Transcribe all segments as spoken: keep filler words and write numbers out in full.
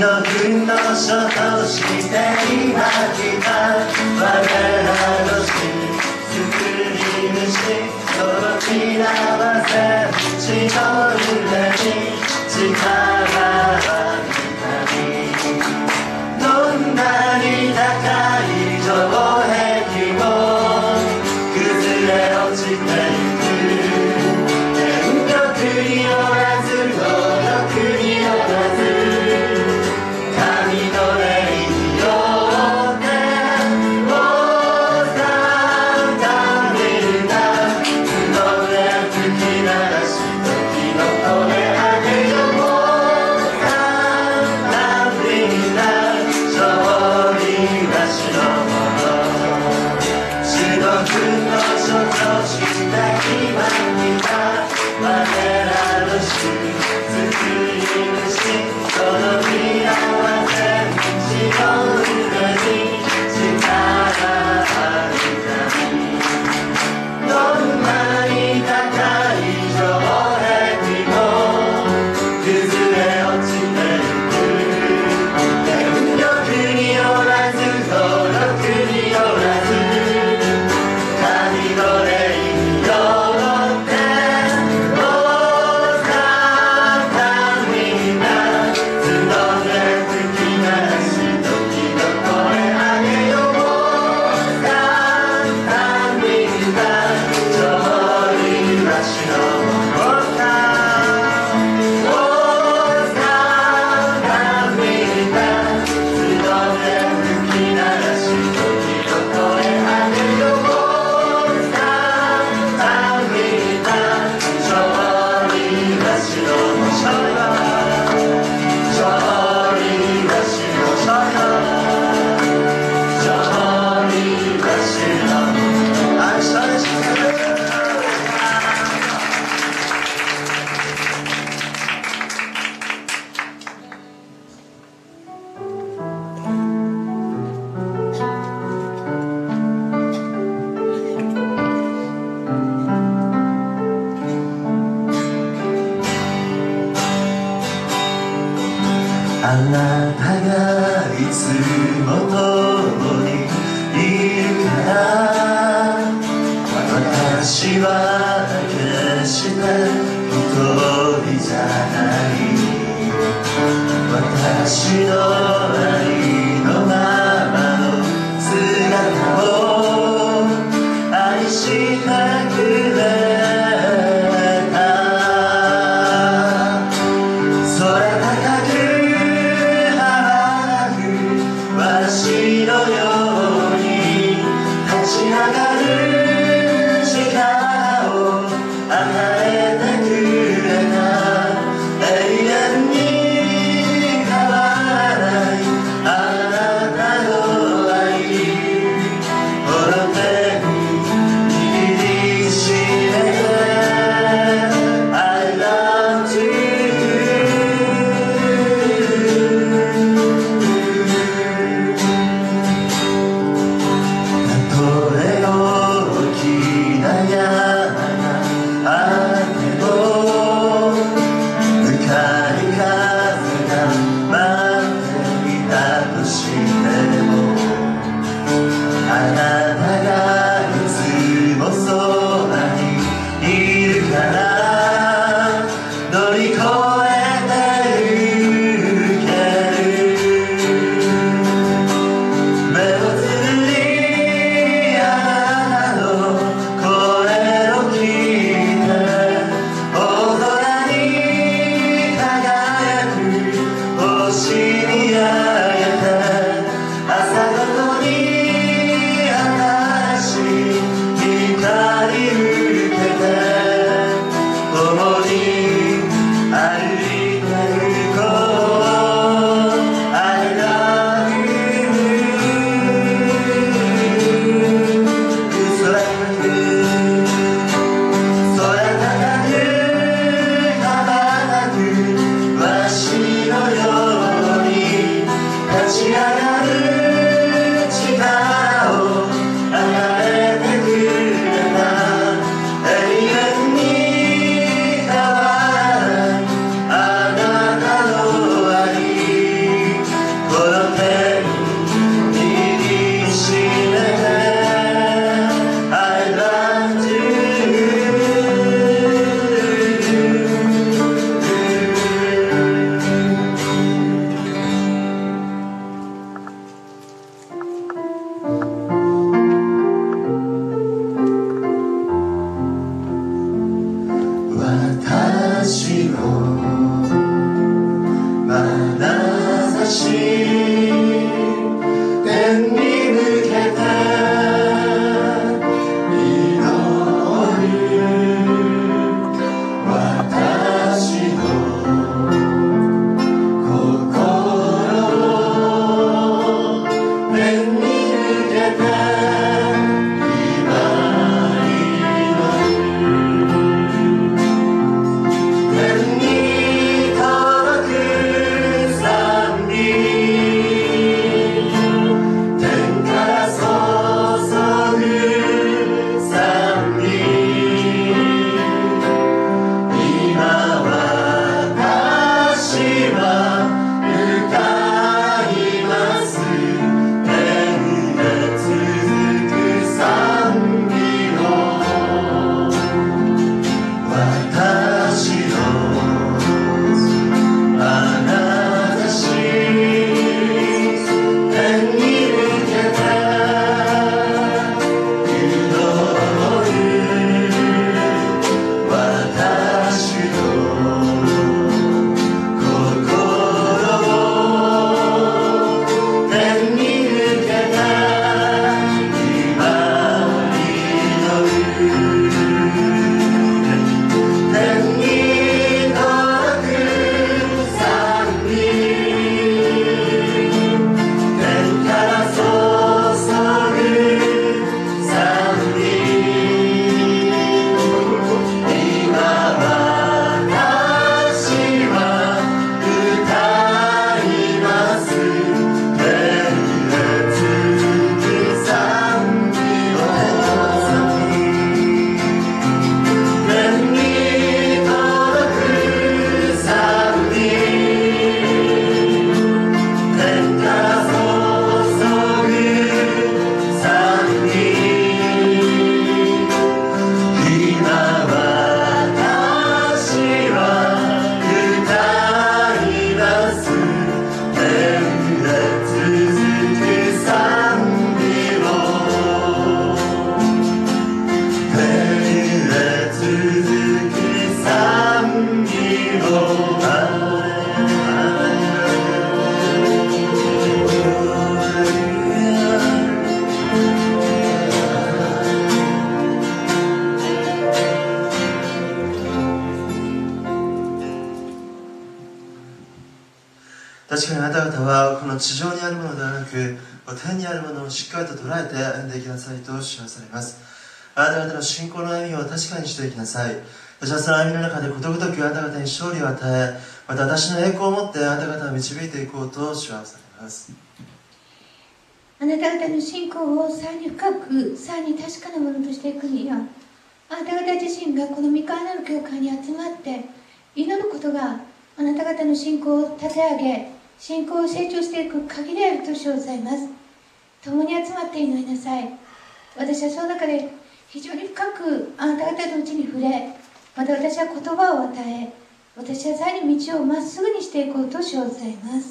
の軍の書として今来た我らの作り主その散らばせ血の裏に力はどんなに高い城壁も崩れ落ちてゆく天国によらず孤独によらず神の霊によって王さんためが角で吹き鳴らし時の声上げよ王さんためが勝利は主のもの主の軍の所とした今には我らの主作り主その皆は全地の裏に力ある神どんなに高い城壁も崩れ落ちてゆく権力によらず努力によらず神の霊によって王さんたみが角で吹き鳴らし時の声上げよ王さんたみが勝利は主のものさ王さんたみが角で吹き鳴らし時の声上げよ王さんたみが勝利は主のもの勝利は主のもの勝利は主のもの愛されしあなたがいつも共にいるから私は決して一人じゃない私のありのままの姿を愛してくれた空高く私のように立ち上がる力を与えてくれた永遠に変わらないあ確かにあなた方はこの地上にあるものではなく天にあるものをしっかりと捉えて歩んでいきなさいと知らされます。あなた方の信仰の歩みを確かにしていきなさい。私はその歩みの中でことごとくあなた方に勝利を与え、また私の栄光を持ってあなた方を導いていこうと知らされます。 あなた方の信仰をさらに深く、さらに確かなものとしていくには、あなた方自身がこの御川なる教会に集まって祈ることがあなた方の信仰を立て上げ、信仰を成長していく鍵であると称されます。共に集まって祈りなさい。私はその中で非常に深くあなた方のうちに触れ、また私は言葉を与え、私はさらに道をまっすぐにしていこうと称されます。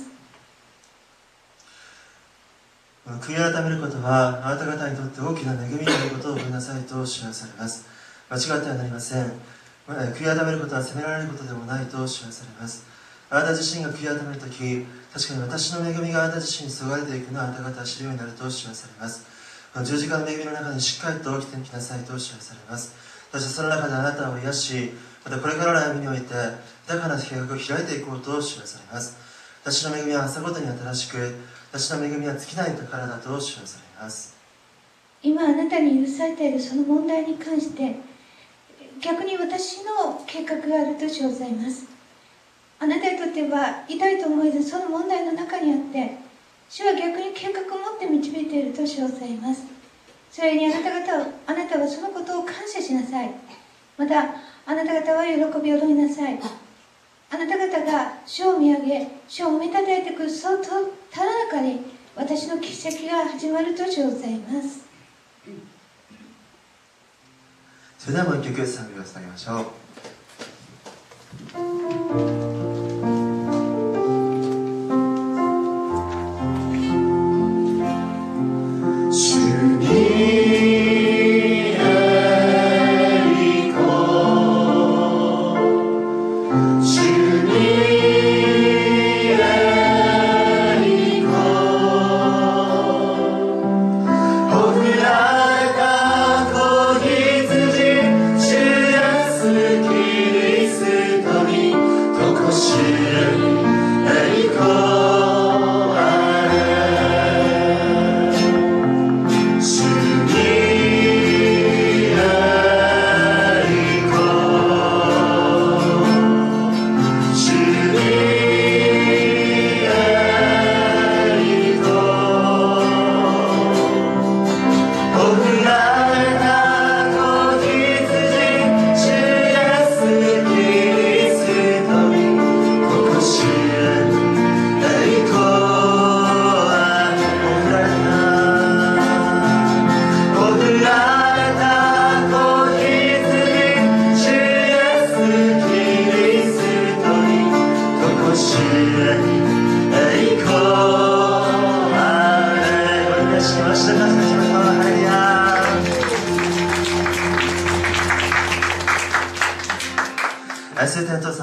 悔い改めることはあなた方にとって大きな恵みになることを覚えなさいと知らされます。間違ってはなりません。悔い改めることは責められることでもないと知らされます。あなた自身が悔い改めるとき、確かに私の恵みがあなた自身に注がれていくのをあなた方は知るようになると知らされます。十字架の恵みの中にしっかりと生きてきなさいと知らされます。そしてその中であなたを癒し、またこれからの歩みにおいて豊かな計画を開いていこうと知らされます。私の恵みは朝ごとに新しく、私の恵みは尽きない宝だと知らされます。 今あなたに許されているその問題に関して、逆に私の計画があると称されます。あなたにとっては痛いと思えずその問題の中にあって、主は逆に計画を持って導いていると称されます。それにあなた方は、あなたはそのことを感謝しなさい。またあなた方は喜びを踊りなさい。あなた方が主を見上げ、主を褒めたたえてくるそのただ中に私の奇跡が始まると称されます。 それではもう一曲賛美を捧げましょう。 主に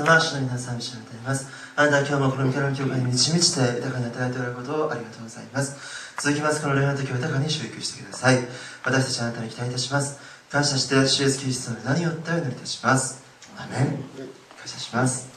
様、主の皆さん、主に歌います。あなたは今日もこの御霊の教会に満ち満ちて豊かに与えておられることをありがとうございます。続きます、この礼拝の時を豊かに祝福してください。私たちはあなたに期待いたします。感謝して、主イエスキリストの名によってお祈りいたします。アーメン。感謝します。